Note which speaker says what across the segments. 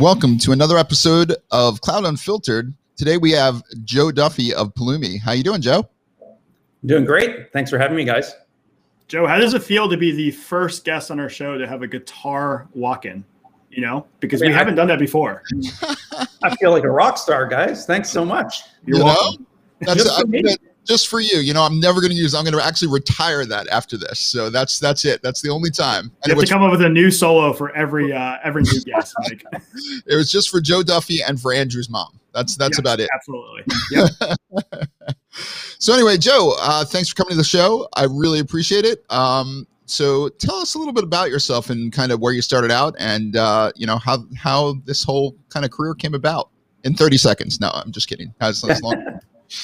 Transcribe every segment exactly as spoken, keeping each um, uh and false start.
Speaker 1: Welcome to another episode of Cloud Unfiltered. Today we have Joe Duffy of Pulumi. How you doing, Joe?
Speaker 2: Doing great. Thanks for having me, guys.
Speaker 3: Joe, how does it feel to be the first guest on our show to have a guitar walk-in? You know, because I mean, we haven't I, done that before.
Speaker 2: I feel like a rock star, guys. Thanks so much.
Speaker 1: You're you welcome. Know? That's just, for I, just for you. You know, I'm never going to use. I'm going to actually retire that after this. So that's that's it. That's the only time.
Speaker 3: And you have to come up with a new solo for every uh, every new guest. Like.
Speaker 1: It was just for Joe Duffy and for Andrew's mom. That's that's
Speaker 3: yes,
Speaker 1: about it.
Speaker 3: Absolutely. Yep.
Speaker 1: So anyway, Joe, uh, thanks for coming to the show. I really appreciate it. Um, so tell us a little bit about yourself and kind of where you started out, and uh, you know how how this whole kind of career came about in thirty seconds. No, I'm just kidding. How's this long?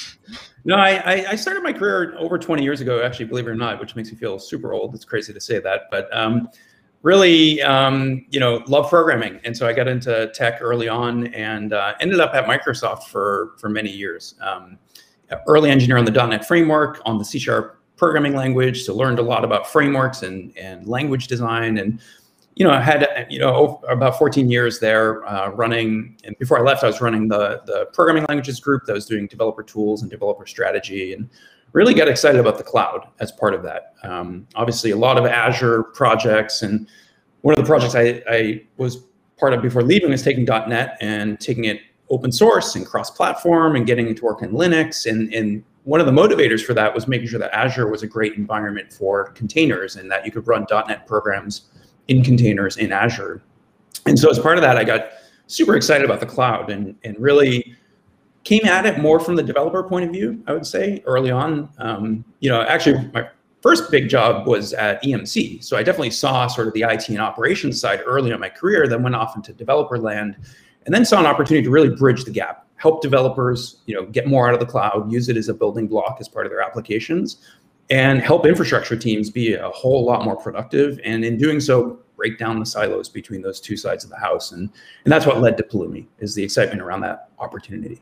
Speaker 2: No, I, I started my career over twenty years ago, actually, believe it or not, which makes me feel super old. It's crazy to say that, but um, really, um, you know, love programming. And so I got into tech early on and uh, ended up at Microsoft for, for many years. Um, early engineer on the dot net framework, on the C Sharp programming language, so learned a lot about frameworks and, and language design. And, you know, I had, you know, about fourteen years there uh, running, and before I left, I was running the, the programming languages group that was doing developer tools and developer strategy, and really got excited about the cloud as part of that. Um, obviously, a lot of Azure projects, and one of the projects I, I was part of before leaving was taking dot net and taking it open source and cross-platform and getting it to work in Linux. And, and one of the motivators for that was making sure that Azure was a great environment for containers and that you could run dot net programs in containers in Azure. And so as part of that, I got super excited about the cloud and, and really came at it more from the developer point of view, I would say, early on. Um, you know, actually, my first big job was at E M C. So I definitely saw sort of the I T and operations side early in my career, then went off into developer land, and then saw an opportunity to really bridge the gap, help developers, you know, get more out of the cloud, use it as a building block as part of their applications, and help infrastructure teams be a whole lot more productive. And in doing so, break down the silos between those two sides of the house. And, and that's what led to Pulumi, is the excitement around that opportunity.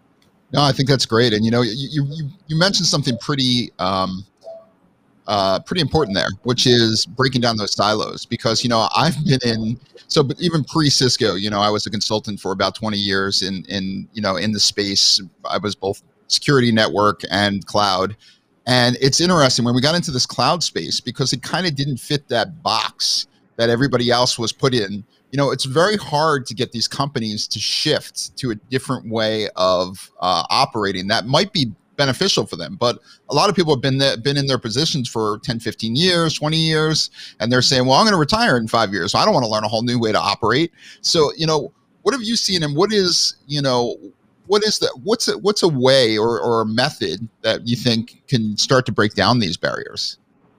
Speaker 1: No, I think that's great. And, you know, you, you, you mentioned something pretty, um, uh, pretty important there, which is breaking down those silos, because, you know, I've been in, so but even pre-Cisco, you know, I was a consultant for about twenty years in, in, you know, in the space. I was both security, network, and cloud. And it's interesting when we got into this cloud space, because it kind of didn't fit that box that everybody else was put in. You know, it's very hard to get these companies to shift to a different way of uh, operating that might be beneficial for them. But a lot of people have been there, been in their positions for ten, fifteen years, twenty years, and they're saying, well, I'm going to retire in five years, so I don't want to learn a whole new way to operate. So, you know, what have you seen, and what is, you know, what is that? What's a, what's a way or, or a method that you think can start to break down these barriers?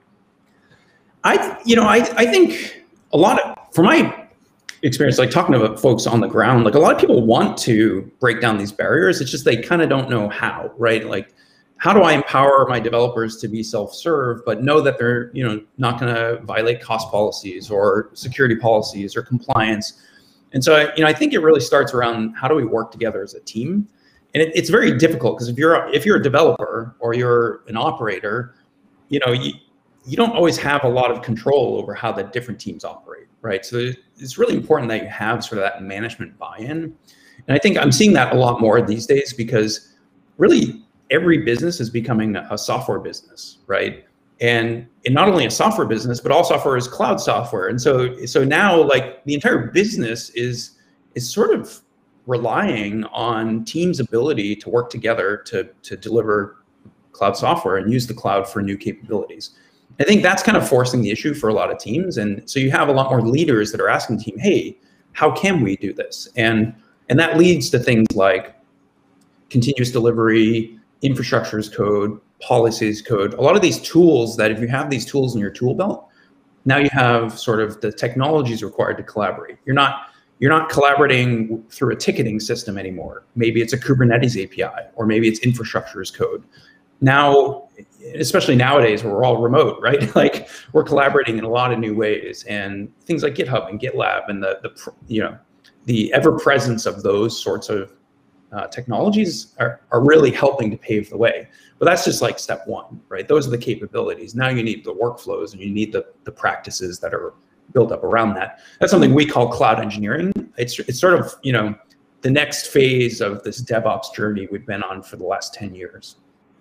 Speaker 2: I, you know, I, I think a lot of, from my experience, like talking to folks on the ground, like a lot of people want to break down these barriers. It's just they kind of don't know how, right? Like, how do I empower my developers to be self-serve, but know that they're, you know, not going to violate cost policies or security policies or compliance? And so, you know, I think it really starts around how do we work together as a team? And it, it's very difficult, because if you're if you're a developer or you're an operator, you know, you, you don't always have a lot of control over how the different teams operate, right? So it's really important that you have sort of that management buy-in. And I think I'm seeing that a lot more these days, because really every business is becoming a software business, right? And, and not only a software business, but all software is cloud software. And so, so now, like, the entire business is, is sort of relying on teams' ability to work together to, to deliver cloud software and use the cloud for new capabilities. I think that's kind of forcing the issue for a lot of teams. And so you have a lot more leaders that are asking the team, hey, how can we do this? And, and that leads to things like continuous delivery, infrastructure as code, policies code, a lot of these tools that if you have these tools in your tool belt, now you have sort of the technologies required to collaborate. You're not, you're not collaborating through a ticketing system anymore. Maybe it's a Kubernetes A P I, or maybe it's infrastructure as code. Now, especially nowadays where we're all remote, right? Like, we're collaborating in a lot of new ways, and things like GitHub and GitLab and the, the you know, the ever presence of those sorts of uh, technologies are, are really helping to pave the way. But that's just like step one, right? Those are the capabilities. Now you need the workflows, and you need the, the practices that are built up around that. That's something we call cloud engineering. it's it's sort of, you know, the next phase of this DevOps journey we've been on for the last ten years.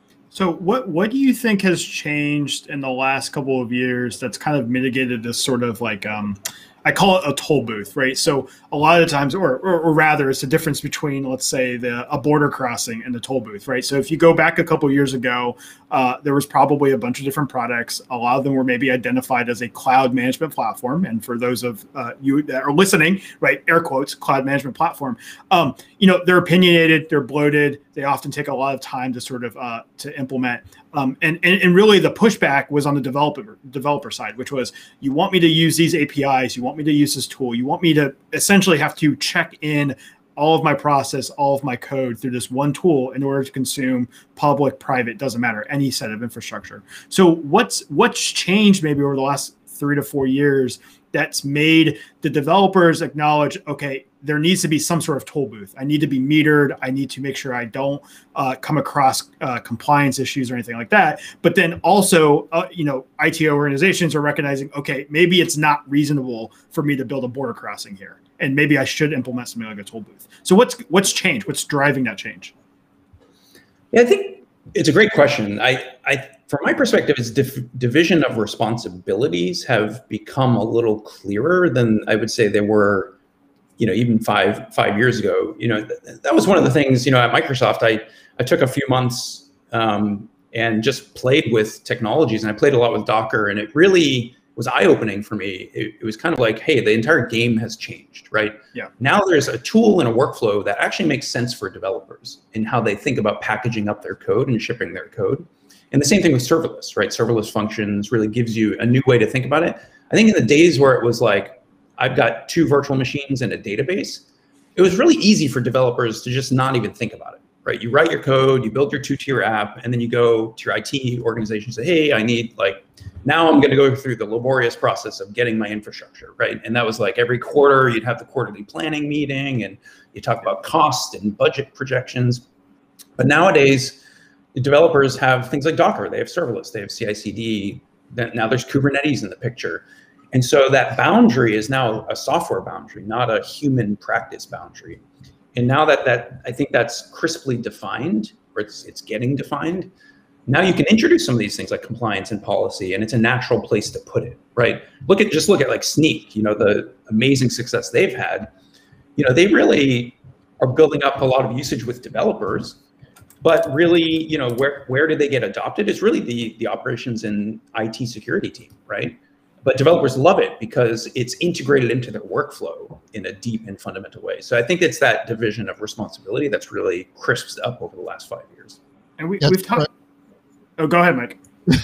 Speaker 3: So what what do you think has changed in the last couple of years that's kind of mitigated this sort of like, um, I call it a toll booth, right? So a lot of the times, or, or, or rather, it's the difference between, let's say, the a border crossing and the toll booth, right? So if you go back a couple of years ago, uh, there was probably a bunch of different products. A lot of them were maybe identified as a cloud management platform. And for those of uh, you that are listening, right, air quotes, cloud management platform, um, you know, they're opinionated, they're bloated. They often take a lot of time to sort of uh, to implement. Um, and, and and really the pushback was on the developer developer side, which was, you want me to use these A P Is, you want me to use this tool, you want me to essentially have to check in all of my process, all of my code through this one tool in order to consume public, private, doesn't matter, any set of infrastructure. So what's what's changed maybe over the last three to four years that's made the developers acknowledge, okay, there needs to be some sort of toll booth. I need to be metered. I need to make sure I don't uh, come across uh, compliance issues or anything like that. But then also, uh, you know, I T organizations are recognizing, okay, maybe it's not reasonable for me to build a border crossing here, and maybe I should implement something like a toll booth. So what's what's changed? What's driving that change?
Speaker 2: Yeah, I think it's a great question. I, I from my perspective, it's div division of responsibilities have become a little clearer than I would say they were, you know, even five five years ago. You know, th that was one of the things, you know, at Microsoft, I, I took a few months um, and just played with technologies, and I played a lot with Docker, and it really was eye-opening for me. It, it was kind of like, hey, the entire game has changed, right?
Speaker 3: Yeah.
Speaker 2: Now there's a tool and a workflow that actually makes sense for developers in how they think about packaging up their code and shipping their code. And the same thing with serverless, right? Serverless functions really gives you a new way to think about it. I think in the days where it was like, I've got two virtual machines and a database, it was really easy for developers to just not even think about it, right? You write your code, you build your two-tier app, and then you go to your I T organization and say, hey, I need like, now I'm going to go through the laborious process of getting my infrastructure, right? And that was like every quarter, you'd have the quarterly planning meeting, and you talk about cost and budget projections. But nowadays, the developers have things like Docker, they have serverless, they have C I C D, then now there's Kubernetes in the picture. And so that boundary is now a software boundary, not a human practice boundary. And now that that I think that's crisply defined, or it's it's getting defined, now you can introduce some of these things like compliance and policy, and it's a natural place to put it, right? Look at just look at like Snyk, you know, the amazing success they've had. You know, they really are building up a lot of usage with developers, but really, you know, where where did they get adopted? It's really the the operations and I T security team, right? But developers love it because it's integrated into their workflow in a deep and fundamental way. So I think it's that division of responsibility that's really crisped up over the last five years.
Speaker 3: And we,
Speaker 1: That's
Speaker 3: we've talked. Oh, go ahead, Mike.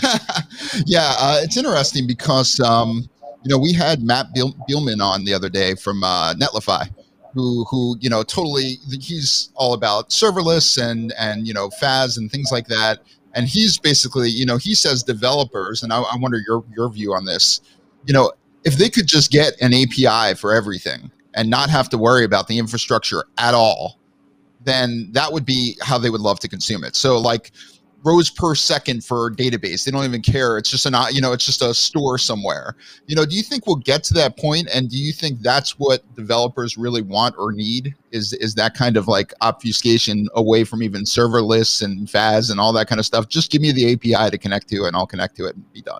Speaker 1: Yeah, uh, it's interesting because um, you know, we had Matt Biel Bielman on the other day from uh, Netlify, who who you know totally he's all about serverless and and you know F A S and things like that. And he's basically, you know, he says developers, and I, I wonder your your view on this. You know, if they could just get an A P I for everything and not have to worry about the infrastructure at all, then that would be how they would love to consume it. So like rows per second for database, they don't even care. It's just an, you know, it's just a store somewhere. You know, do you think we'll get to that point? And do you think that's what developers really want or need? Is is that kind of like obfuscation away from even serverless and F A S and all that kind of stuff? Just give me the A P I to connect to, and I'll connect to it and be done.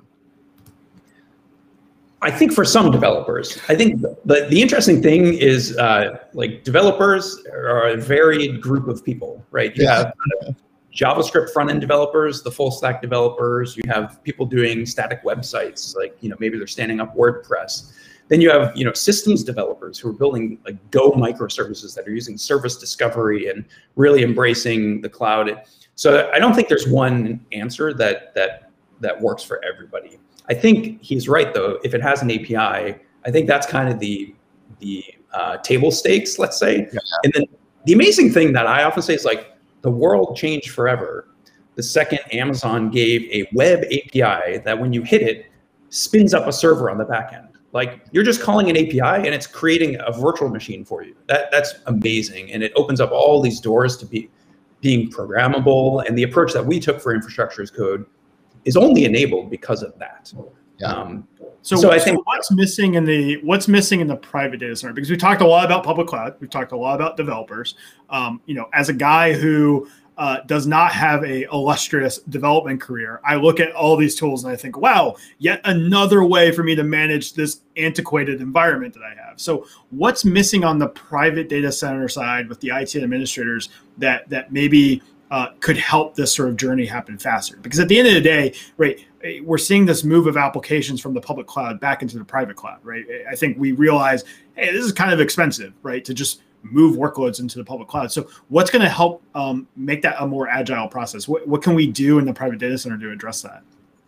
Speaker 2: I think for some developers, I think the, the, the interesting thing is uh, like developers are a varied group of people, right? You
Speaker 1: Yeah.
Speaker 2: have JavaScript front-end developers, the full stack developers, you have people doing static websites, like, you know, maybe they're standing up WordPress. Then you have, you know, systems developers who are building like Go microservices that are using service discovery and really embracing the cloud. So I don't think there's one answer that that that works for everybody. I think he's right though. If it has an A P I, I think that's kind of the the uh, table stakes, let's say. Yeah. And then the amazing thing that I often say is like, the world changed forever the second Amazon gave a web A P I that when you hit it, spins up a server on the back end. Like you're just calling an A P I and it's creating a virtual machine for you. That, that's amazing. And it opens up all these doors to be being programmable. And the approach that we took for infrastructure as code is only enabled because of that.
Speaker 1: Yeah.
Speaker 2: Um,
Speaker 3: So,
Speaker 2: so I
Speaker 3: so
Speaker 2: think
Speaker 3: what's missing in the what's missing in the private data center? Because we talked a lot about public cloud, we've talked a lot about developers. Um, you know, as a guy who uh, does not have a illustrious development career, I look at all these tools and I think, wow, yet another way for me to manage this antiquated environment that I have. So, what's missing on the private data center side with the I T administrators that that maybe Uh, could help this sort of journey happen faster? Because at the end of the day, right, we're seeing this move of applications from the public cloud back into the private cloud, right? I think we realize, hey, this is kind of expensive, right, to just move workloads into the public cloud. So what's going to help um, make that a more agile process? What, what can we do in the private data center to address that?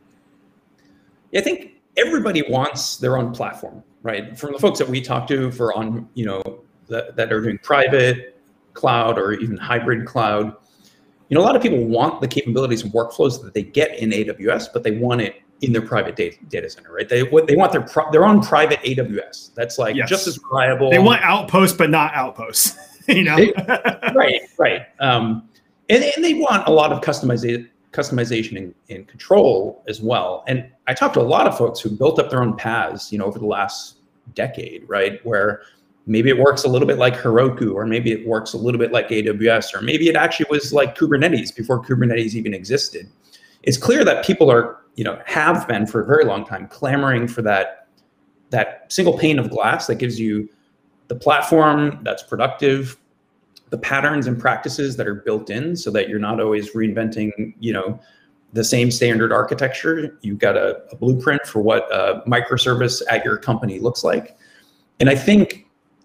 Speaker 2: I think everybody wants their own platform, right? From the folks that we talk to for on, you know, that, that are doing private cloud or even hybrid cloud, you know, a lot of people want the capabilities and workflows that they get in A W S, but they want it in their private data, data center, right? They they want their pro, their own private A W S. That's like yes. just as reliable.
Speaker 3: They want outposts, but not outposts. You know,
Speaker 2: they, right, right. Um, and and they want a lot of customization, customization and, and control as well. And I talked to a lot of folks who built up their own paths, you know, over the last decade, right, where maybe it works a little bit like Heroku, or maybe it works a little bit like A W S, or maybe it actually was like Kubernetes before Kubernetes even existed. It's clear that people are, you know, have been for a very long time clamoring for that, that single pane of glass that gives you the platform that's productive, the patterns and practices that are built in so that you're not always reinventing, you know, the same standard architecture. You've got a, a blueprint for what a microservice at your company looks like. And I think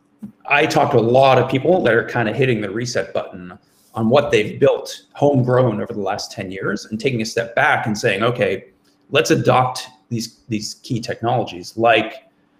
Speaker 2: I talk to a lot of people that are kind of hitting the reset button on what they've built homegrown over the last ten years and taking a step back and saying, okay, let's adopt these, these key technologies like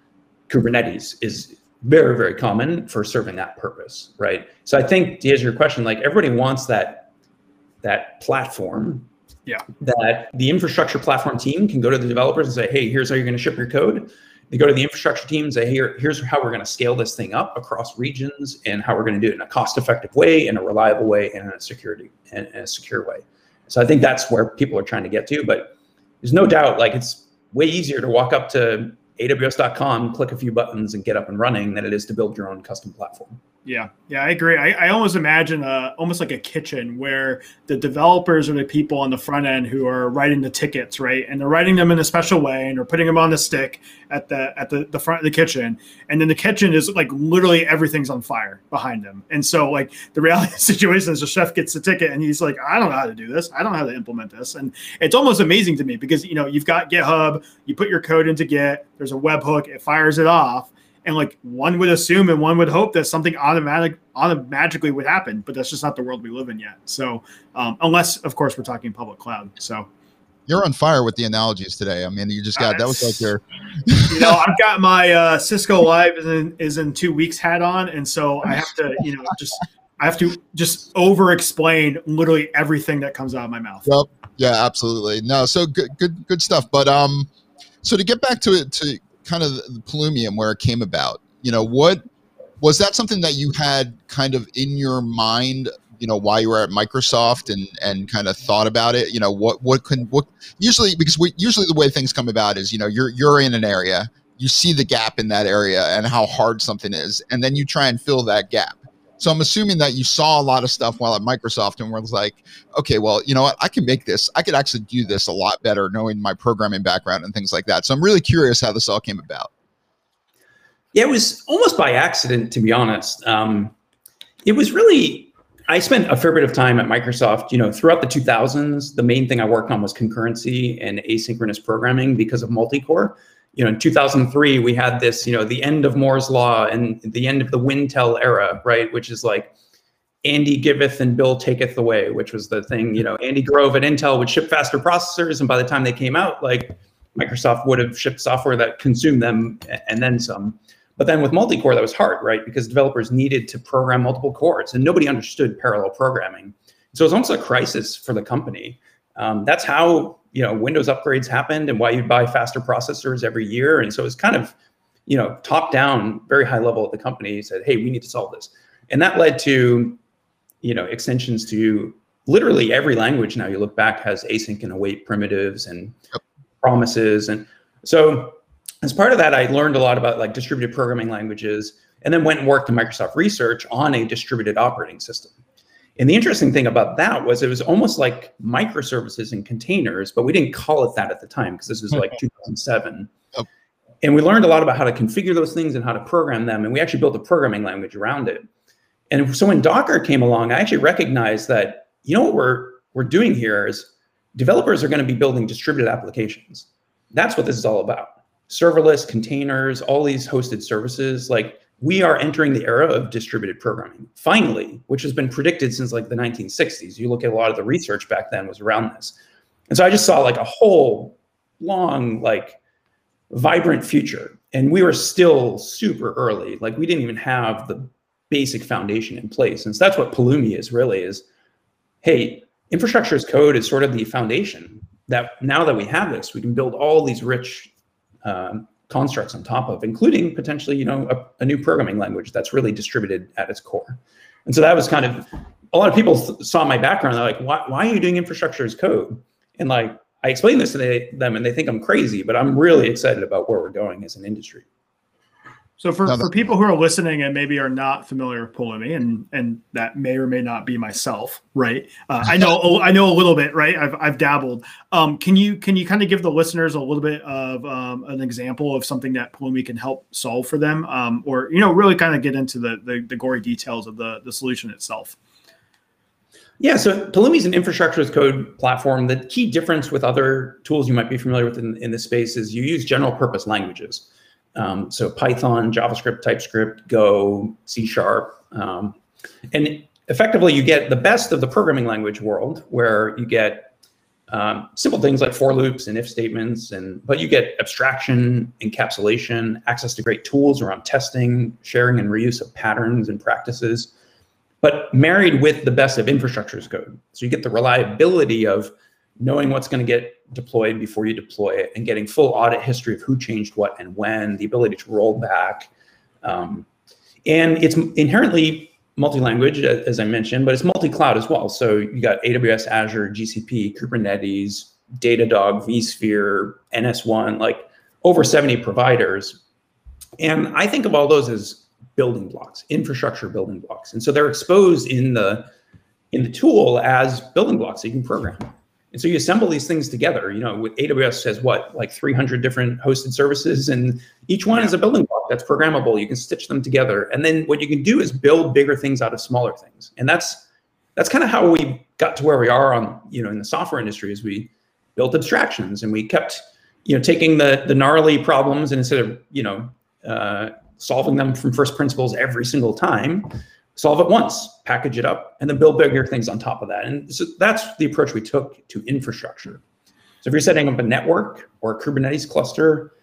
Speaker 2: Kubernetes is very, very common for serving that purpose, right? So I think to answer your question, like everybody wants that, that platform,
Speaker 3: yeah,
Speaker 2: that the infrastructure platform team can go to the developers and say, hey, here's how you're going to ship your code. They go to the infrastructure team and say, Here, here's how we're going to scale this thing up across regions and how we're going to do it in a cost-effective way, in a reliable way, and in a security and in a secure way. So I think that's where people are trying to get to. But there's no doubt, like it's way easier to walk up to A W S dot com, click a few buttons, and get up and running than it is to build your own custom platform.
Speaker 3: Yeah, yeah, I agree. I, I almost imagine uh, almost like a kitchen where the developers are the people on the front end who are writing the tickets, right? And they're writing them in a special way, and they're putting them on the stick at the at the, the front of the kitchen. And then the kitchen is like literally everything's on fire behind them. And so like the reality of the situation is the chef gets the ticket and he's like, I don't know how to do this. I don't know how to implement this. And it's almost amazing to me because, you know, you've got GitHub, you put your code into Git, there's a webhook, it fires it off. And like one would assume and one would hope that something automatic, automatically would happen, but that's just not the world we live in yet. So um, unless, of course, we're talking public cloud. So
Speaker 1: you're on fire with the analogies today. I mean, you just got, uh, that was like your,
Speaker 3: you know, I've got my uh, Cisco Live is in, is in two weeks hat on. And so I have to, you know, just, I have to just over explain literally everything that comes out of my mouth.
Speaker 1: Yep. Yeah, absolutely. No, so good, good, good stuff. But um, so to get back to it, to kind of the Pulumium, where it came about, you know, what was that something that you had kind of in your mind, you know, while you were at Microsoft and and kind of thought about it? You know, what what can what usually, because we usually the way things come about is, you know, you're you're in an area, you see the gap in that area and how hard something is, and then you try and fill that gap. So I'm assuming that you saw a lot of stuff while at Microsoft and was like, okay, well, you know what, I can make this. I could actually do this a lot better knowing my programming background and things like that. So I'm really curious how this all came about.
Speaker 2: Yeah, it was almost by accident, to be honest. Um, it was really, I spent a fair bit of time at Microsoft, you know, throughout the two thousands. The main thing I worked on was concurrency and asynchronous programming because of multi-core. You know, in two thousand three, we had this, you know, the end of Moore's Law and the end of the Wintel era, right? Which is like Andy giveth and Bill taketh away, which was the thing, you know, Andy Grove at Intel would ship faster processors. And by the time they came out, like Microsoft would have shipped software that consumed them and then some. But then with multi-core, that was hard, right? Because developers needed to program multiple cores and nobody understood parallel programming. So it was almost a crisis for the company. Um, that's how, you know, Windows upgrades happened and why you'd buy faster processors every year. And so it's kind of, you know, top down, very high level at the company said, hey, we need to solve this. And that led to, you know, extensions to literally every language now you look back has async and await primitives and promises. And so as part of that, I learned a lot about like distributed programming languages, and then went and worked in Microsoft Research on a distributed operating system. And the interesting thing about that was it was almost like microservices and containers, but we didn't call it that at the time because this was like two thousand seven. Oh. And we learned a lot about how to configure those things and how to program them. And we actually built a programming language around it. And so when Docker came along, I actually recognized that, you know, what we're, we're doing here is developers are going to be building distributed applications. That's what this is all about. Serverless, containers, all these hosted services, like we are entering the era of distributed programming, finally, which has been predicted since like the nineteen sixties. You look at a lot of the research back then was around this. And so I just saw like a whole long, like vibrant future. And we were still super early. Like we didn't even have the basic foundation in place. And so that's what Pulumi is really is, hey, infrastructure as code is sort of the foundation that now that we have this, we can build all these rich um, constructs on top of, including potentially, you know, a, a new programming language that's really distributed at its core. And so that was kind of, a lot of people saw my background. They're like, why, why are you doing infrastructure as code? And like, I explained this to they, them and they think I'm crazy, but I'm really excited about where we're going as an industry.
Speaker 3: So for, for people who are listening and maybe are not familiar with Pulumi, and and that may or may not be myself, right? Uh, I know I know a little bit, right? I've I've dabbled. Um, can you can you kind of give the listeners a little bit of um, an example of something that Pulumi can help solve for them, um, or you know, really kind of get into the, the the gory details of the the solution itself?
Speaker 2: Yeah, so Pulumi is an infrastructure as code platform. The key difference with other tools you might be familiar with in, in this space is you use general purpose languages. Um, so Python, JavaScript, TypeScript, Go, C Sharp. Um, and effectively, you get the best of the programming language world, where you get um, simple things like for loops and if statements, and but you get abstraction, encapsulation, access to great tools around testing, sharing and reuse of patterns and practices, but married with the best of infrastructure as code. So you get the reliability of knowing what's going to get deployed before you deploy it, and getting full audit history of who changed what and when, the ability to roll back. Um, and it's inherently multi-language, as I mentioned, but it's multi-cloud as well. So you got A W S, Azure, G C P, Kubernetes, Datadog, vSphere, N S one, like over seventy providers. And I think of all those as building blocks, infrastructure building blocks. And so they're exposed in the, in the tool as building blocks that you can program. And so you assemble these things together, you know, with A W S has what, like three hundred different hosted services, and each one yeah. is a building block that's programmable. You can stitch them together. And then what you can do is build bigger things out of smaller things. And that's, that's kind of how we got to where we are on, you know, in the software industry, is we built abstractions and we kept, you know, taking the, the gnarly problems, and instead of, you know, uh, solving them from first principles every single time, solve it once, package it up, and then build bigger things on top of that. And so that's the approach we took to infrastructure. So if you're setting up a network or a Kubernetes cluster,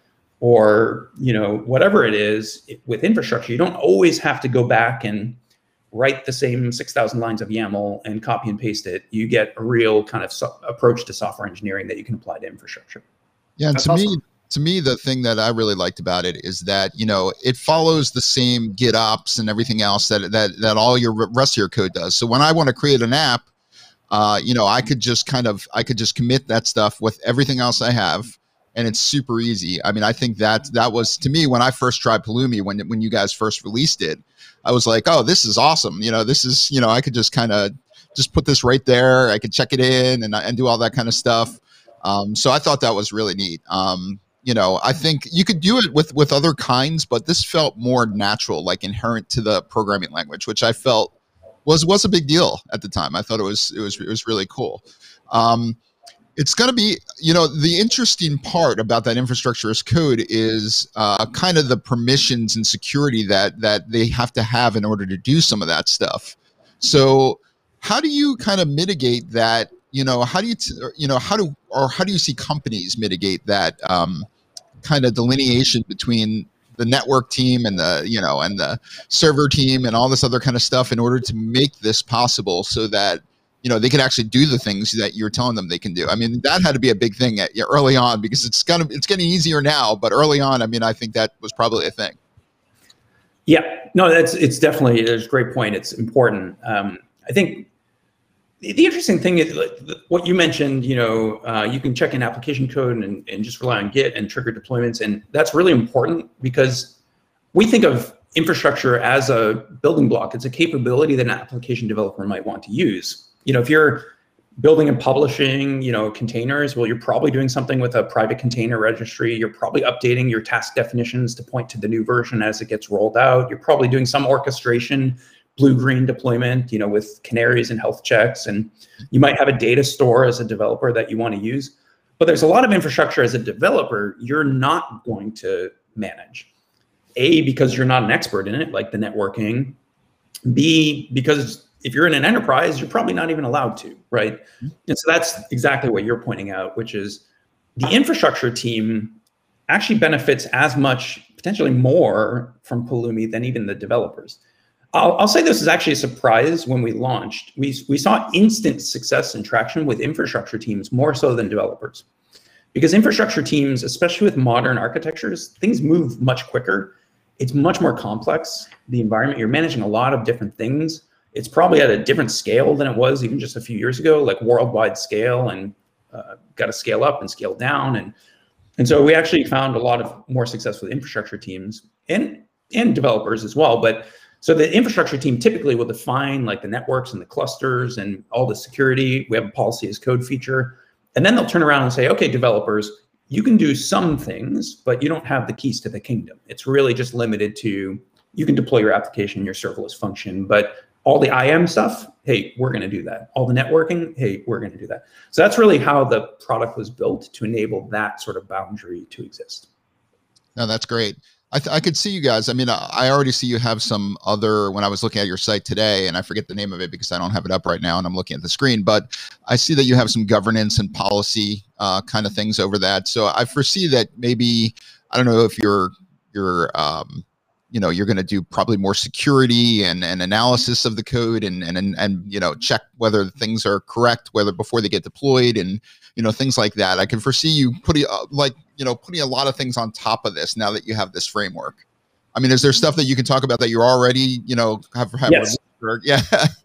Speaker 2: or you know whatever it is it, with infrastructure, you don't always have to go back and write the same six thousand lines of YAML and copy and paste it. You get a real kind of so approach to software engineering that you can apply to infrastructure.
Speaker 1: Yeah, and
Speaker 3: that's
Speaker 1: to
Speaker 3: awesome.
Speaker 1: me, to me, the thing that I really liked about it is that, you know, it follows the same GitOps and everything else that that that all your rest of your code does. So when I want to create an app, uh, you know, I could just kind of I could just commit that stuff with everything else I have, and it's super easy. I mean, I think that that was, to me, when I first tried Pulumi, when when you guys first released it, I was like, oh, this is awesome. You know, this is, you know, I could just kind of just put this right there. I could check it in and and do all that kind of stuff. Um, so I thought that was really neat. Um, You know, I think you could do it with, with other kinds, but this felt more natural, like inherent to the programming language, which I felt was was a big deal at the time. I thought it was it was it was really cool. Um, it's going to be, you know, the interesting part about that infrastructure as code is uh, kind of the permissions and security that that they have to have in order to do some of that stuff. So how do you kind of mitigate that? You know, how do you, t you know, how do, or how do you see companies mitigate that um, kind of delineation between the network team and the, you know, and the server team and all this other kind of stuff in order to make this possible so that, you know, they can actually do the things that you're telling them they can do? I mean, that had to be a big thing at, early on, because it's gonna, it's getting easier now, but early on, I mean, I think that was probably a thing.
Speaker 2: Yeah, no, that's, it's definitely, there's a great point. It's important. Um, I think the, the interesting thing is like, the, what you mentioned, you know, uh, you can check in application code and, and just rely on Git and trigger deployments. And that's really important because we think of infrastructure as a building block. It's a capability that an application developer might want to use. You know, if you're building and publishing, you know, containers, well, you're probably doing something with a private container registry. You're probably updating your task definitions to point to the new version as it gets rolled out. You're probably doing some orchestration, blue-green deployment, you know, with canaries and health checks. And you might have a data store as a developer that you want to use. But there's a lot of infrastructure as a developer you're not going to manage. A, because you're not an expert in it, like the networking. B, because if you're in an enterprise, you're probably not even allowed to, right? And so that's exactly what you're pointing out, which is the infrastructure team actually benefits as much, potentially more from Pulumi than even the developers. I'll, I'll say this is actually a surprise when we launched. We, we saw instant success and traction with infrastructure teams more so than developers. Because infrastructure teams, especially with modern architectures, things move much quicker. It's much more complex. The environment, you're managing a lot of different things. It's probably at a different scale than it was even just a few years ago, like worldwide scale, and uh, got to scale up and scale down. And, and so we actually found a lot of more success with infrastructure teams and, and developers as well. But so the infrastructure team typically will define like the networks and the clusters and all the security. We have a policy as code feature. And then they'll turn around and say, okay, developers, you can do some things, but you don't have the keys to the kingdom. It's really just limited to, you can deploy your application, your serverless function, but all the I A M stuff, hey, we're going to do that. All the networking, hey, we're going to do that. So that's really how the product was built, to enable that sort of boundary to exist.
Speaker 1: No, that's great. I, th I could see you guys. I mean, I already see you have some other, when I was looking at your site today, and I forget the name of it because I don't have it up right now and I'm looking at the screen, but I see that you have some governance and policy uh, kind of things over that. So I foresee that maybe, I don't know if you're, you're, um, you know, you're going to do probably more security and, and analysis of the code and, and, and, and, you know, check whether things are correct, whether before they get deployed and, you know, things like that. I can foresee you putting uh, like, you know, putting a lot of things on top of this now that you have this framework. I mean, is there stuff that you can talk about that you're already, you know, have, have
Speaker 2: yes.
Speaker 1: yeah.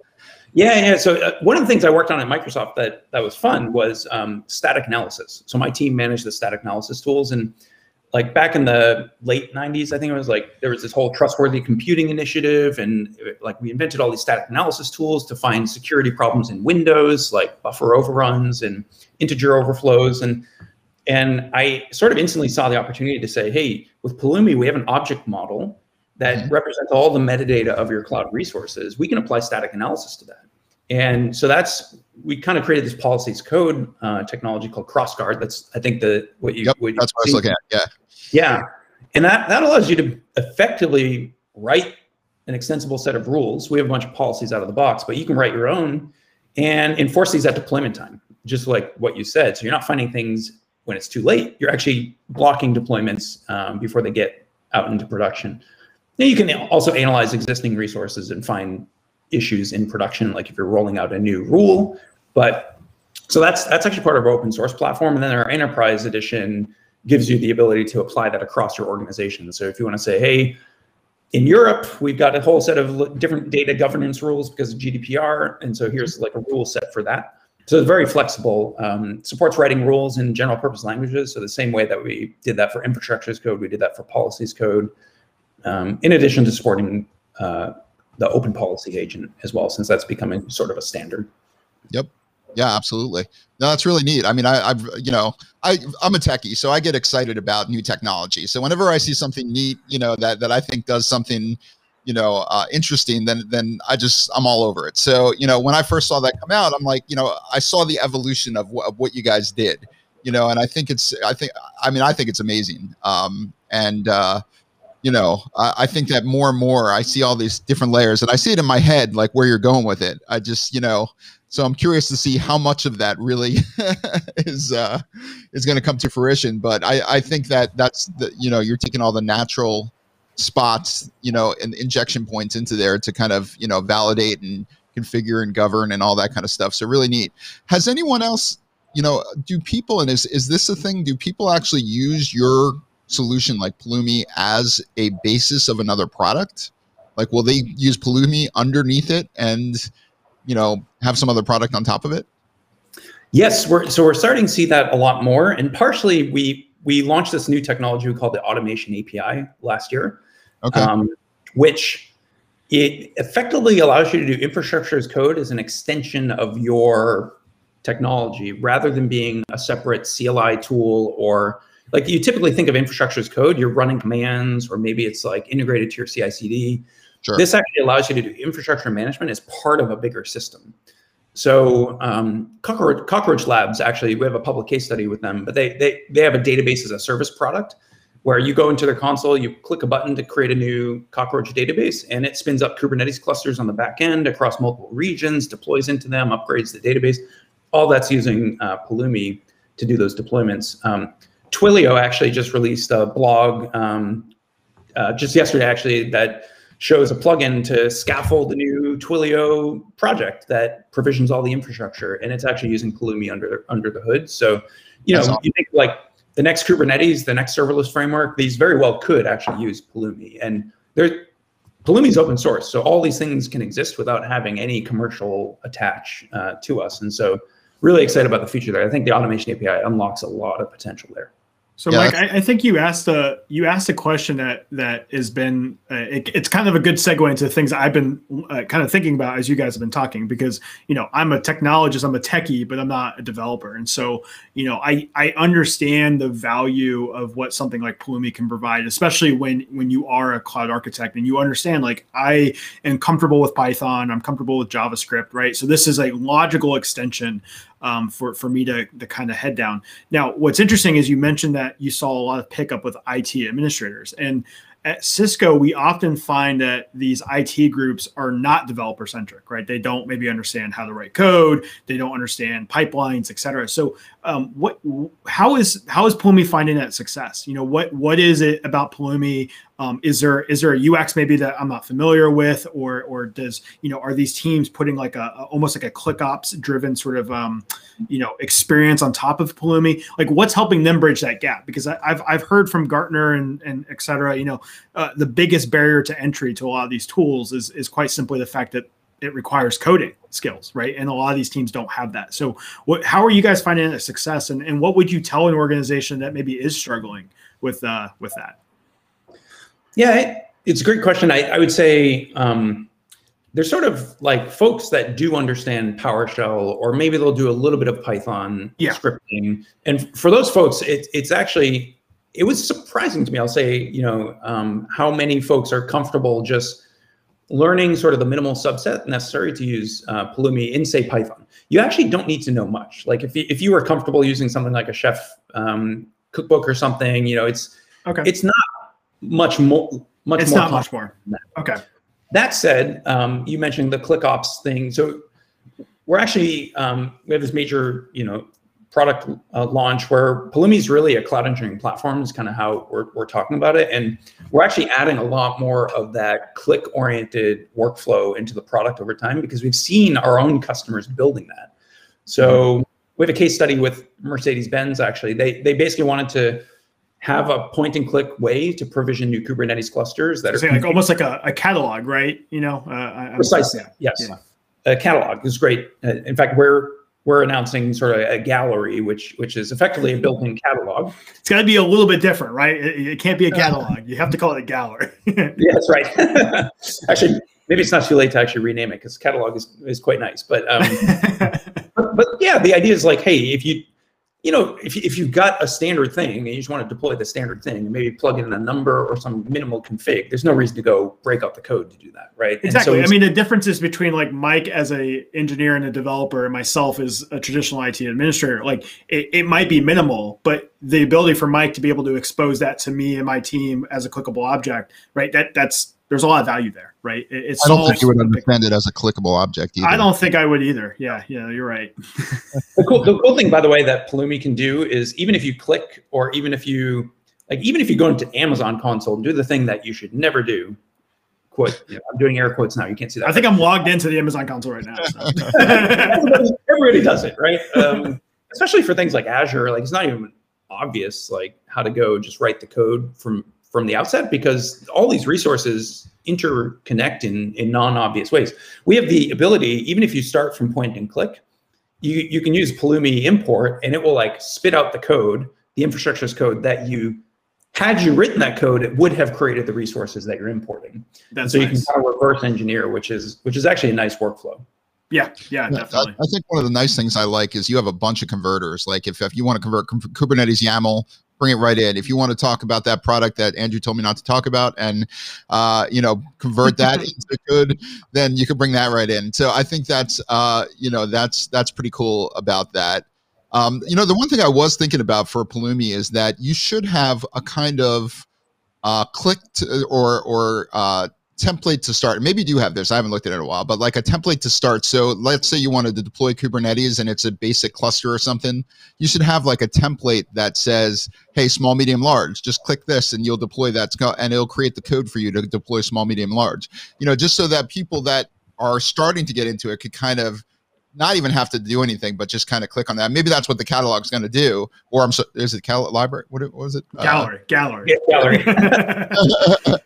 Speaker 2: Yeah, yeah. So uh, one of the things I worked on at Microsoft that that was fun was um, static analysis. So my team managed the static analysis tools, and like back in the late nineties, I think it was like there was this whole trustworthy computing initiative, and like we invented all these static analysis tools to find security problems in Windows, like buffer overruns and integer overflows. And and I sort of instantly saw the opportunity to say, hey, with Pulumi, we have an object model that mm-hmm. represents all the metadata of your cloud resources. We can apply static analysis to that. And so that's, we kind of created this policies code uh, technology called CrossGuard. That's, I think, the what you.
Speaker 1: Yep,
Speaker 2: what you
Speaker 1: that's what I was looking at. Yeah.
Speaker 2: Yeah, and that, that allows you to effectively write an extensible set of rules. We have a bunch of policies out of the box, but you can write your own and enforce these at deployment time, just like what you said. So you're not finding things when it's too late. You're actually blocking deployments um, before they get out into production. Now you can also analyze existing resources and find issues in production, like if you're rolling out a new rule. But so that's that's actually part of our open source platform. And then our enterprise edition gives you the ability to apply that across your organization. So if you want to say, hey, in Europe, we've got a whole set of different data governance rules because of G D P R. And so here's like a rule set for that. So it's very flexible, um, supports writing rules in general purpose languages. So the same way that we did that for infrastructure as code, we did that for policies code, um, in addition to supporting uh, the open policy agent as well, since that's becoming sort of a standard.
Speaker 1: Yep. Yeah, absolutely. No, that's really neat. I mean, I, I've, you know, I, I'm a techie, so I get excited about new technology. So whenever I see something neat, you know, that, that I think does something, you know, uh, interesting, then, then I just, I'm all over it. So, you know, when I first saw that come out, I'm like, you know, I saw the evolution of, of what you guys did, you know, and I think it's, I think, I mean, I think it's amazing. Um, and, uh, you know, I, I think that more and more I see all these different layers, and I see it in my head, like where you're going with it. I just, you know, so I'm curious to see how much of that really is uh, is going to come to fruition. But I, I think that that's the, you know, you're taking all the natural spots, you know, and injection points into there to kind of, you know, validate and configure and govern and all that kind of stuff. So really neat. Has anyone else, you know, do people, and is is this a thing? Do people actually use your solution like Pulumi as a basis of another product? Like, will they use Pulumi underneath it and you know, have some other product on top of it?
Speaker 2: Yes, we're so we're starting to see that a lot more, and partially we we launched this new technology we call the automation A P I last year,
Speaker 1: okay.
Speaker 2: um, which it effectively allows you to do infrastructure as code as an extension of your technology, rather than being a separate C L I tool, or like you typically think of infrastructure as code, you're running commands, or maybe it's like integrated to your C I C D.
Speaker 1: Sure.
Speaker 2: This actually allows you to do infrastructure management as part of a bigger system. So um, Cockroach, Cockroach Labs, actually, we have a public case study with them, but they, they, they have a database as a service product where you go into their console, you click a button to create a new Cockroach database, and it spins up Kubernetes clusters on the back end across multiple regions, deploys into them, upgrades the database. All that's using uh, Pulumi to do those deployments. Um, Twilio actually just released a blog um, uh, just yesterday, actually, that shows a plugin to scaffold the new Twilio project that provisions all the infrastructure, and it's actually using Pulumi under under the hood. So, you know, awesome. You think like the next Kubernetes, the next serverless framework, these very well could actually use Pulumi, and there, Pulumi's open source, so all these things can exist without having any commercial attach uh, to us. And so, really excited about the future there. I think the automation A P I unlocks a lot of potential there.
Speaker 3: So, yeah, Mike, I, I think you asked a you asked a question that that has been uh, it, it's kind of a good segue into things I've been uh, kind of thinking about as you guys have been talking, because you know I'm a technologist, I'm a techie, but I'm not a developer, and so you know I I understand the value of what something like Pulumi can provide, especially when when you are a cloud architect and you understand like I am comfortable with Python, I'm comfortable with JavaScript, right? So this is a logical extension Um, for, for me to, to kind of head down. Now, what's interesting is you mentioned that you saw a lot of pickup with I T administrators. And at Cisco, we often find that these I T groups are not developer centric, right? They don't maybe understand how to write code. They don't understand pipelines, et cetera. So um, what, how is, how is Pulumi finding that success? You know, what, what is it about Pulumi? Um, is there, is there a U X maybe that I'm not familiar with, or, or does, you know, are these teams putting like a, a almost like a ClickOps driven sort of, um, you know, experience on top of Pulumi? Like what's helping them bridge that gap? Because I, I've, I've heard from Gartner and, and et cetera, you know, uh, the biggest barrier to entry to a lot of these tools is, is quite simply the fact that it requires coding skills, right? And a lot of these teams don't have that. So what, how are you guys finding a success? And, and what would you tell an organization that maybe is struggling with, uh, with that?
Speaker 2: Yeah, it's a great question. I, I would say um, there's sort of like folks that do understand PowerShell, or maybe they'll do a little bit of Python
Speaker 3: yeah.
Speaker 2: scripting. And for those folks, it, it's actually, it was surprising to me, I'll say, you know, um, how many folks are comfortable just learning sort of the minimal subset necessary to use uh, Pulumi in, say, Python. You actually don't need to know much. Like if you, if you were comfortable using something like a Chef um, cookbook or something, you know, it's okay. It's not much more, much
Speaker 3: it's
Speaker 2: more.
Speaker 3: It's not much more. Okay.
Speaker 2: That said, um, you mentioned the ClickOps thing. So we're actually, um, we have this major, you know, product uh, launch where Pulumi is really a cloud engineering platform is kind of how we're, we're talking about it. And we're actually adding a lot more of that click-oriented workflow into the product over time, because we've seen our own customers building that. So we have a case study with Mercedes-Benz, actually. They, they basically wanted to have a point and click way to provision new Kubernetes clusters that
Speaker 3: so
Speaker 2: are
Speaker 3: like almost like a, a catalog, right? You know, uh, I,
Speaker 2: precisely. Yes, yeah. A catalog is great. Uh, in fact, we're we're announcing sort of a gallery, which which is effectively a built-in catalog.
Speaker 3: It's got to be a little bit different, right? It, it can't be a catalog. You have to call it a gallery.
Speaker 2: Yeah, that's right. Actually, maybe it's not too late to actually rename it, because catalog is is quite nice. But um, but, but yeah, the idea is like, hey, if you you know, if, if you've got a standard thing and you just want to deploy the standard thing and maybe plug in a number or some minimal config, there's no reason to go break up the code to do that, right?
Speaker 3: Exactly.
Speaker 2: So
Speaker 3: I mean, the differences between like Mike as a engineer and a developer and myself as a traditional I T administrator, like it, it might be minimal, but the ability for Mike to be able to expose that to me and my team as a clickable object, right? That that's there's a lot of value there, right? It, it
Speaker 1: I don't think you would understand it as a clickable object either.
Speaker 3: I don't think I would either. Yeah, yeah, you're right.
Speaker 2: the, cool, the cool thing, by the way, that Pulumi can do is even if you click, or even if you like, even if you go into Amazon console and do the thing that you should never do. Quote, you know, I'm doing air quotes now. You can't see that.
Speaker 3: I think I'm logged into the Amazon console right now. So.
Speaker 2: everybody, everybody does it, right? Um, especially for things like Azure. Like it's not even obvious like how to go just write the code from from the outset, because all these resources interconnect in, in non-obvious ways. We have the ability, even if you start from point and click, you, you can use Pulumi import and it will like spit out the code, the infrastructure's code that you, had you written that code, it would have created the resources that you're importing. That's so nice. You can kind of reverse engineer, which is which is actually a nice workflow.
Speaker 3: Yeah, yeah, definitely.
Speaker 1: I, I think one of the nice things I like is you have a bunch of converters. Like if, if you want to convert Kubernetes YAML, bring it right in. If you want to talk about that product that Andrew told me not to talk about and, uh, you know, convert that into good, then you can bring that right in. So I think that's, uh, you know, that's, that's pretty cool about that. Um, you know, the one thing I was thinking about for Pulumi is that you should have a kind of uh, click to, or, or, uh, template to start. Maybe you do have this. I haven't looked at it in a while, but like a template to start. So let's say you wanted to deploy Kubernetes and it's a basic cluster or something. You should have like a template that says, hey, small, medium, large, just click this and you'll deploy that and it'll create the code for you to deploy small, medium, large, you know, just so that people that are starting to get into it could kind of not even have to do anything, but just kind of click on that. Maybe that's what the catalog is going to do. Or I'm so, is it catalog library? What, what was it?
Speaker 3: Gallery, uh, gallery,
Speaker 2: yeah, gallery.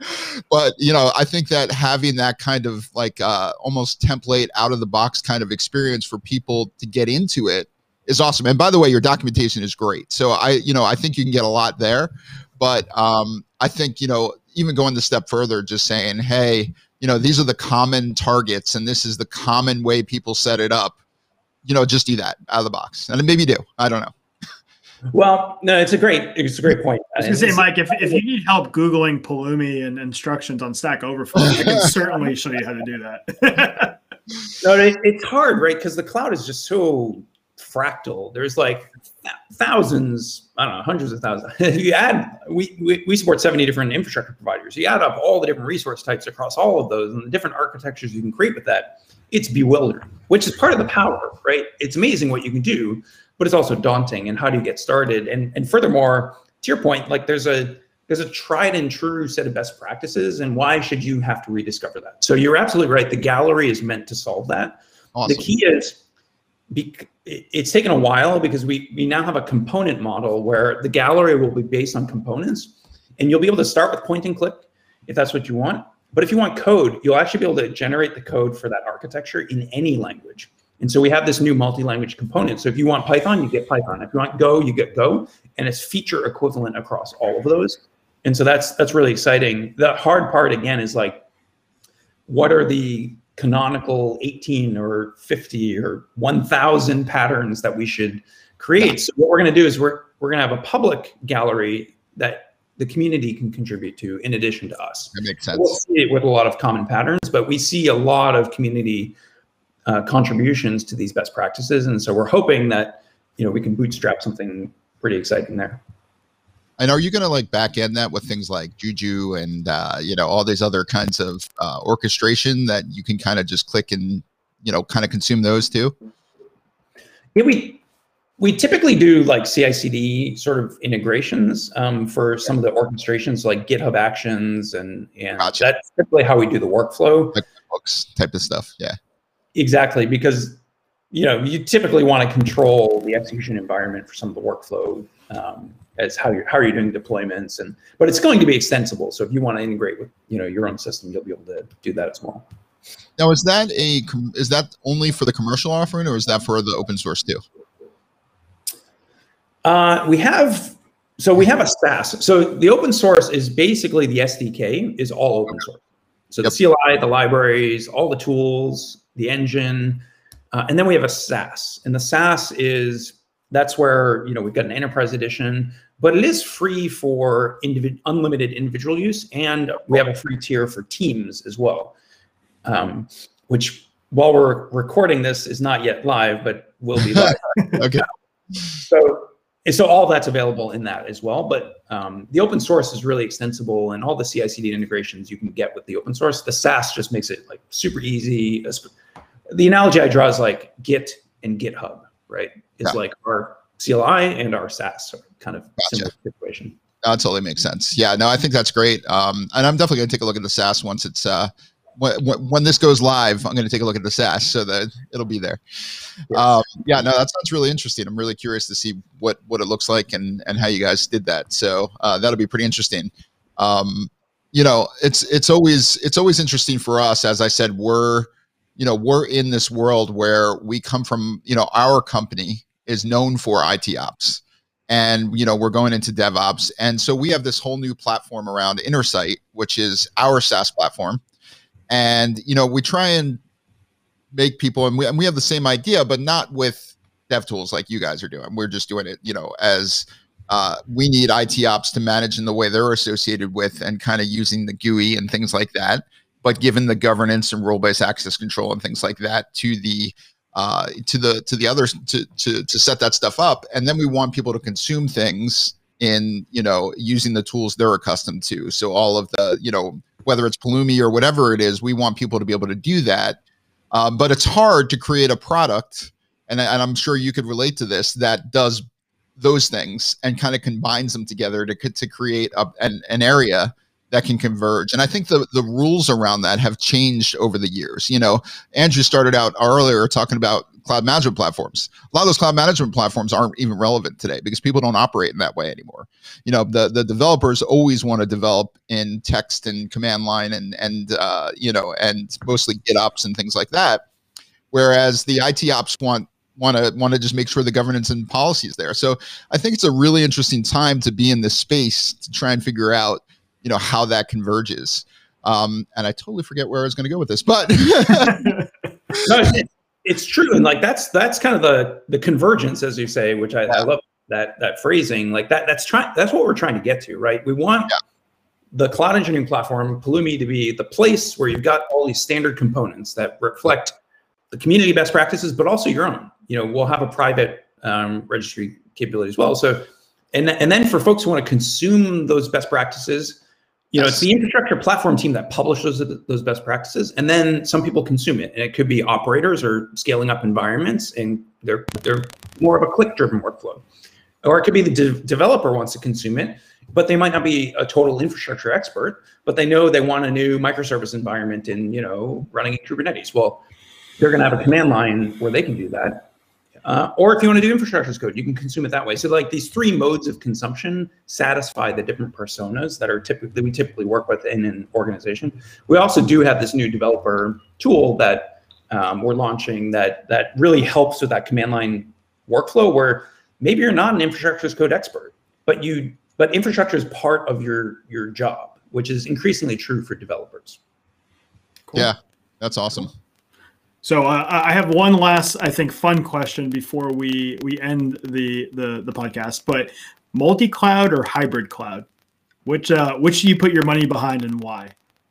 Speaker 1: But, you know, I think that having that kind of like uh, almost template out of the box kind of experience for people to get into it is awesome. And by the way, your documentation is great. So I, you know, I think you can get a lot there, but um, I think, you know, even going the step further, just saying, hey, you know, these are the common targets and this is the common way people set it up, you know, just do that out of the box. And maybe you do, I don't know.
Speaker 2: Well, no, it's a great, it's a great point.
Speaker 3: I was gonna say, Mike, if, if you need help Googling Pulumi and instructions on Stack Overflow, I can certainly show you how to do that.
Speaker 2: No, it, it's hard, right? Because the cloud is just so fractal. There's like thousands, I don't know, hundreds of thousands. You add, we, we, we support seventy different infrastructure providers. You add up all the different resource types across all of those and the different architectures you can create with that. It's bewildering, which is part of the power, right? It's amazing what you can do, but it's also daunting. And how do you get started? And and furthermore, to your point, like there's a there's a tried and true set of best practices, and why should you have to rediscover that? So you're absolutely right. The gallery is meant to solve that. Awesome. The key is, be, it's taken a while because we we now have a component model where the gallery will be based on components, and you'll be able to start with point and click if that's what you want. But if you want code, you'll actually be able to generate the code for that architecture in any language. And so we have this new multi-language component. So if you want Python, you get Python. If you want Go, you get Go, and it's feature equivalent across all of those. And so that's that's really exciting. The hard part again is like, what are the canonical eighteen or fifty or one thousand patterns that we should create? So what we're going to do is we're we're going to have a public gallery that the community can contribute to in addition to us.
Speaker 1: That makes sense.
Speaker 2: We'll see it with a lot of common patterns, but we see a lot of community uh, contributions to these best practices. And so we're hoping that, you know, we can bootstrap something pretty exciting there.
Speaker 1: And are you going to like back end that with things like Juju and, uh, you know, all these other kinds of uh, orchestration that you can kind of just click and, you know, kind of consume those too?
Speaker 2: Yeah, we, we typically do like C I C D sort of integrations um, for some of the orchestrations like GitHub Actions and, and gotcha. That's typically how we do the workflow.
Speaker 1: Like books type of stuff, yeah.
Speaker 2: Exactly, because, you know, you typically want to control the execution environment for some of the workflow um, as how you're, how are you doing deployments, and but it's going to be extensible. So if you want to integrate with, you know, your own system, you'll be able to do that as well.
Speaker 1: Now, is that a is that only for the commercial offering, or is that for the open source too?
Speaker 2: Uh, we have, so we have a SaaS. So the open source is basically the S D K is all open source. So yep. The C L I, the libraries, all the tools, the engine, uh, and then we have a SaaS. And the SaaS is, that's where, you know, we've got an enterprise edition, but it is free for individ- unlimited individual use. And we have a free tier for teams as well, um, which while we're recording this is not yet live, but will be live.
Speaker 1: Okay.
Speaker 2: So, so all that's available in that as well. But um, the open source is really extensible, and all the C I C D integrations you can get with the open source. The SaaS just makes it like super easy. The analogy I draw is like Git and GitHub, right? It's yeah. like our C L I and our SaaS kind of gotcha. Similar situation.
Speaker 1: That totally makes sense. Yeah, no, I think that's great. Um, and I'm definitely going to take a look at the SaaS once it's uh, when, when this goes live. I'm going to take a look at the SaaS so that it'll be there. Yes. Um, yeah, no, that sounds really interesting. I'm really curious to see what what it looks like and and how you guys did that. So uh, that'll be pretty interesting. um, you know, it's it's always it's always interesting for us. As I said, we're you know we're in this world where we come from. You know, our company is known for I T ops, and you know we're going into DevOps, and so we have this whole new platform around Intersight, which is our SaaS platform, and you know we try and make people, and we and we have the same idea, but not with dev tools like you guys are doing. We're just doing it, you know, as uh, we need I T ops to manage in the way they're associated with, and kind of using the G U I and things like that. But given the governance and role-based access control and things like that to the uh, to the to the others to to to set that stuff up, and then we want people to consume things in you know using the tools they're accustomed to. So all of the you know whether it's Pulumi or whatever it is, we want people to be able to do that. Um, but it's hard to create a product, and, and I'm sure you could relate to this, that does those things and kind of combines them together to to create a, an, an area that can converge. And I think the the rules around that have changed over the years. You know, Andrew started out earlier talking about cloud management platforms. A lot of those cloud management platforms aren't even relevant today because people don't operate in that way anymore. You know, the the developers always want to develop in text and command line and and uh, you know and mostly GitOps and things like that, whereas the I T ops want want to want to just make sure the governance and policy is there. So I think it's a really interesting time to be in this space to try and figure out you know how that converges. Um, and I totally forget where I was going to go with this, but
Speaker 2: no, it's, it's true, and like that's that's kind of the the convergence, as you say, which I, I love that that phrasing. Like that that's trying that's what we're trying to get to, right? We want yeah. the cloud engineering platform, Pulumi, to be the place where you've got all these standard components that reflect the community best practices, but also your own. You know, we'll have a private um, registry capability as well. So, and and then for folks who want to consume those best practices, you know, it's the infrastructure platform team that publishes those, those best practices, and then some people consume it. And it could be operators or scaling up environments, and they're they're more of a click-driven workflow. Or it could be the de developer wants to consume it, but they might not be a total infrastructure expert, but they know they want a new microservice environment in, you know, running in Kubernetes. Well, they're going to have a command line where they can do that. Uh, or if you want to do infrastructure as code, you can consume it that way. So like these three modes of consumption satisfy the different personas that are typically we typically work with in an organization. We also do have this new developer tool that um, we're launching that that really helps with that command line workflow, where maybe you're not an infrastructure as code expert, but you but infrastructure is part of your your job, which is increasingly true for developers.
Speaker 1: Cool. Yeah, that's awesome.
Speaker 3: So uh, I have one last, I think, fun question before we we end the the, the podcast. But multi-cloud or hybrid cloud, which uh, which do you put your money behind and why?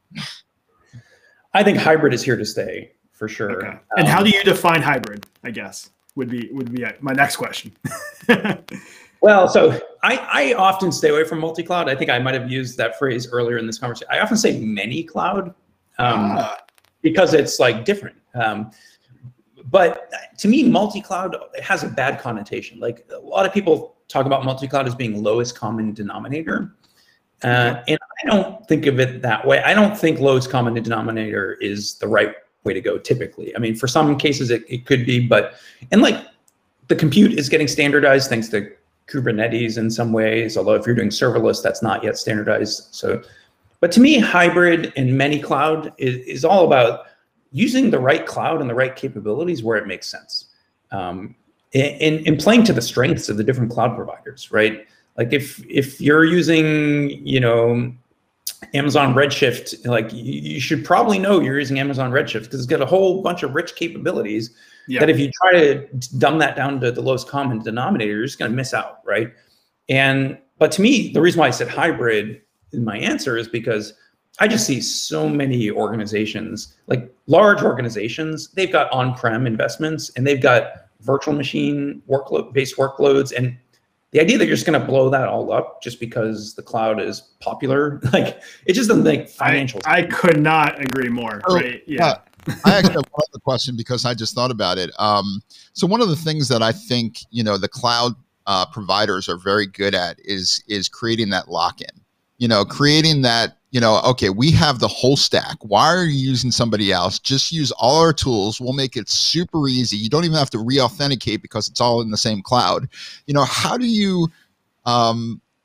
Speaker 2: I think hybrid is here to stay for sure.
Speaker 3: Okay. And um, how do you define hybrid? I guess would be would be my next question.
Speaker 2: Well, so I I often stay away from multi-cloud. I think I might have used that phrase earlier in this conversation. I often say many cloud. Um, ah. Because it's like different. Um, but to me, multi-cloud has a bad connotation. Like a lot of people talk about multi-cloud as being lowest common denominator. Uh, and I don't think of it that way. I don't think lowest common denominator is the right way to go typically. I mean, for some cases it, it could be, but, and like the compute is getting standardized thanks to Kubernetes in some ways, although if you're doing serverless, that's not yet standardized. So, but to me, hybrid and many cloud is, is all about using the right cloud and the right capabilities where it makes sense. Um, and, and playing to the strengths of the different cloud providers, right? Like if if you're using, you know, Amazon Redshift, like you, you should probably know you're using Amazon Redshift because it's got a whole bunch of rich capabilities yeah. that if you try to dumb that down to the lowest common denominator, you're just going to miss out, right? And but to me, the reason why I said hybrid in my answer is because I just see so many organizations, like large organizations, they've got on-prem investments and they've got virtual machine workload based workloads. And the idea that you're just going to blow that all up just because the cloud is popular, like it just doesn't make financial
Speaker 3: I, I could not agree more. Oh, right? Yeah.
Speaker 1: Uh, I actually have one other question because I just thought about it. Um, so one of the things that I think, you know, the cloud uh, providers are very good at is, is creating that lock-in. You know, creating that, you know, okay, we have the whole stack. Why are you using somebody else? Just use all our tools. We'll make it super easy. You don't even have to re-authenticate because it's all in the same cloud. You know, how do you, um,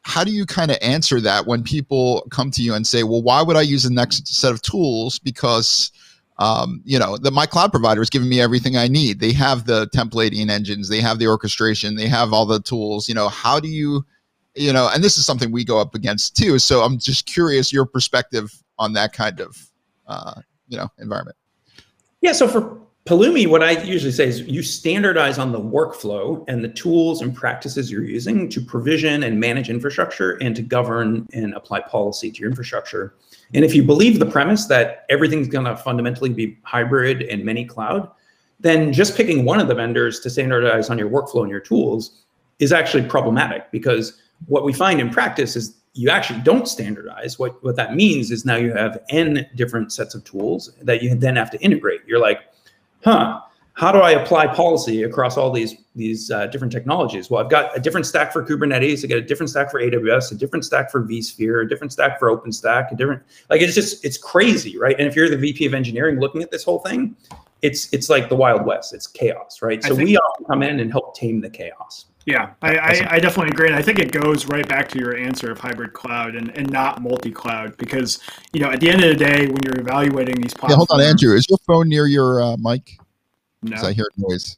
Speaker 1: how do you kind of answer that when people come to you and say, well, why would I use the next set of tools? Because, um, you know, the, my cloud provider is giving me everything I need. They have the templating engines, they have the orchestration, they have all the tools. You know, how do you, you know, and this is something we go up against too. So I'm just curious your perspective on that kind of, uh, you know, environment.
Speaker 2: Yeah. So for Pulumi, what I usually say is you standardize on the workflow and the tools and practices you're using to provision and manage infrastructure and to govern and apply policy to your infrastructure. And if you believe the premise that everything's going to fundamentally be hybrid and many cloud, then just picking one of the vendors to standardize on your workflow and your tools is actually problematic, because what we find in practice is you actually don't standardize. What, what that means is now you have N different sets of tools that you then have to integrate. You're like, huh, how do I apply policy across all these, these uh, different technologies? Well, I've got a different stack for Kubernetes, I got a different stack for A W S, a different stack for vSphere, a different stack for OpenStack, a different, like, it's just, it's crazy, right? And if you're the V P of engineering looking at this whole thing, it's it's like the Wild West, it's chaos, right? So we often come in and help tame the chaos.
Speaker 3: Yeah, I, I, I definitely agree. And I think it goes right back to your answer of hybrid cloud and, and not multi-cloud, because, you know, at the end of the day, when you're evaluating these platforms.
Speaker 1: Yeah, hold on, Andrew. Is your phone near your uh, mic?
Speaker 3: No.
Speaker 1: I hear noise.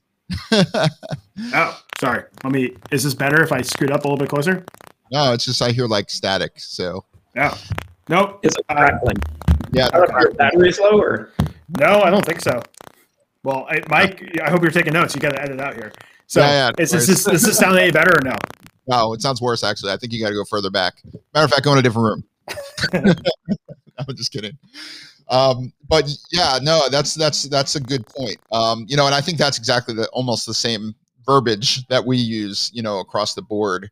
Speaker 3: Oh, sorry. Let me, is this better if I scoot up a little bit closer?
Speaker 1: No, it's just I hear like static. So.
Speaker 3: Oh, nope.
Speaker 2: It's like crackling.
Speaker 1: Yeah.
Speaker 2: I don't know if your battery is low or.
Speaker 3: No, I don't think so. Well, I, Mike, I hope you're taking notes. You got to edit out here. So
Speaker 1: yeah, yeah,
Speaker 3: is this, does this sound any better or no?
Speaker 1: No, it sounds worse, actually. I think you got to go further back. Matter of fact, go in a different room. I'm just kidding. Um, but yeah, no, that's that's that's a good point. Um, you know, and I think that's exactly the almost the same verbiage that we use, you know, across the board.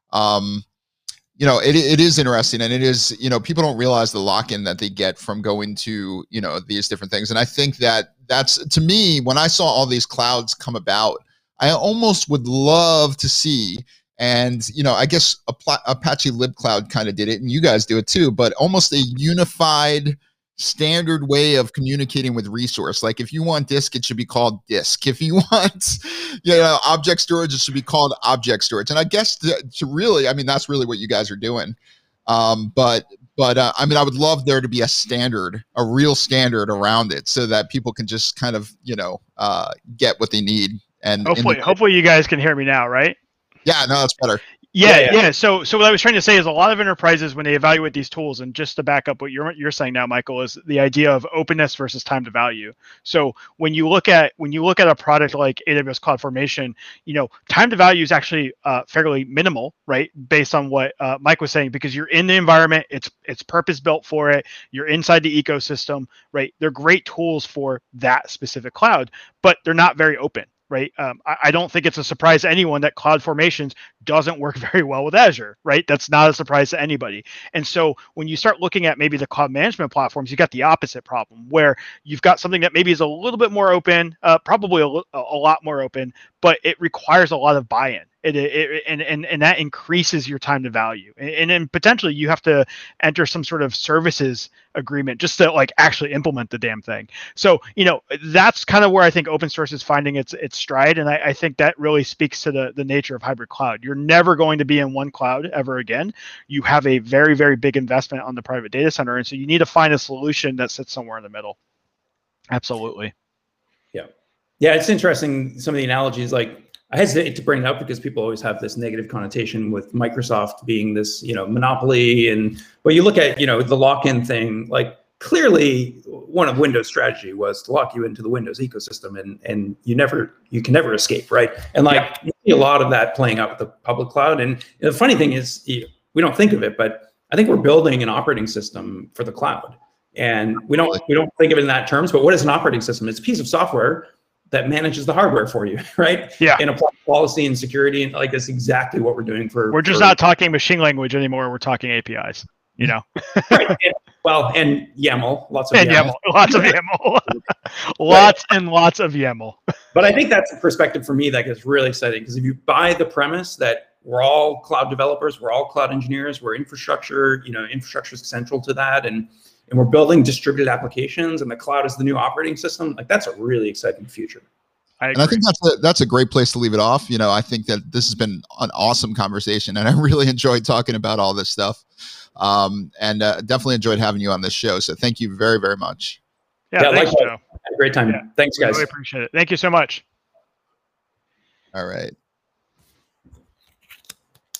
Speaker 1: Um, you know, it it is interesting, and it is, you know, people don't realize the lock-in that they get from going to, you know, these different things. And I think that that's, to me, when I saw all these clouds come about, I almost would love to see, and, you know, I guess Apache LibCloud kind of did it, and you guys do it too, but almost a unified standard way of communicating with resource. Like if you want disk, it should be called disk. If you want, you know, object storage, it should be called object storage. And I guess to, to really, I mean, that's really what you guys are doing. Um, but, but uh, I mean, I would love there to be a standard, a real standard around it, so that people can just kind of, you know, uh, get what they need. And
Speaker 4: hopefully,
Speaker 1: the,
Speaker 4: hopefully you guys can hear me now, right?
Speaker 1: Yeah, no, that's better.
Speaker 4: Yeah, yeah, yeah. So, so what I was trying to say is a lot of enterprises, when they evaluate these tools, and just to back up what you're you're saying now, Michael, is the idea of openness versus time to value. So when you look at when you look at a product like A W S CloudFormation, you know, time to value is actually uh, fairly minimal, right? Based on what uh, Mike was saying, because you're in the environment, it's it's purpose built for it. You're inside the ecosystem, right? They're great tools for that specific cloud, but they're not very open. Right. Um, I, I don't think it's a surprise to anyone that CloudFormations doesn't work very well with Azure. Right. That's not a surprise to anybody. And so when you start looking at maybe the cloud management platforms, you got the opposite problem, where you've got something that maybe is a little bit more open, uh, probably a, a lot more open, but it requires a lot of buy-in. It, it, and, and, and that increases your time to value. And, and then potentially you have to enter some sort of services agreement just to like actually implement the damn thing. So, you know, that's kind of where I think open source is finding its its stride. And I, I think that really speaks to the, the nature of hybrid cloud. You're never going to be in one cloud ever again. You have a very, very big investment on the private data center. And so you need to find a solution that sits somewhere in the middle. Absolutely.
Speaker 2: Yeah. Yeah, it's interesting. Some of the analogies, like, I hesitate to bring it up because people always have this negative connotation with Microsoft being this, you know, monopoly. And when you look at, you know, the lock-in thing, like clearly one of Windows' strategy was to lock you into the Windows ecosystem, and and you never, you can never escape, right? And like yeah. you see a lot of that playing out with the public cloud. And the funny thing is, you know, we don't think of it, but I think we're building an operating system for the cloud, and we don't we don't think of it in that terms. But what is an operating system? It's a piece of software that manages the hardware for you, right?
Speaker 4: Yeah.
Speaker 2: And apply policy and security, and like that's exactly what we're doing for.
Speaker 4: We're just
Speaker 2: for,
Speaker 4: not talking machine language anymore. We're talking A P Is. You know.
Speaker 2: Right. And, well, and YAML, lots of
Speaker 4: and YAML, YAML lots of YAML, lots right. and lots of YAML.
Speaker 2: But I think that's a perspective for me that gets really exciting, because if you buy the premise that we're all cloud developers, we're all cloud engineers, we're infrastructure, you know, infrastructure is central to that, and and we're building distributed applications, and the cloud is the new operating system. Like that's a really exciting future.
Speaker 4: I
Speaker 1: And I think that's a, that's a great place to leave it off. You know, I think that this has been an awesome conversation, and I really enjoyed talking about all this stuff. Um, and uh, definitely enjoyed having you on this show. So thank you very, very much.
Speaker 4: Yeah,
Speaker 2: Yeah,
Speaker 4: thanks,
Speaker 2: likewise.
Speaker 4: Joe.
Speaker 2: Had a great time.
Speaker 4: Yeah.
Speaker 2: Thanks, guys.
Speaker 4: Really appreciate it. Thank you so much.
Speaker 1: All right.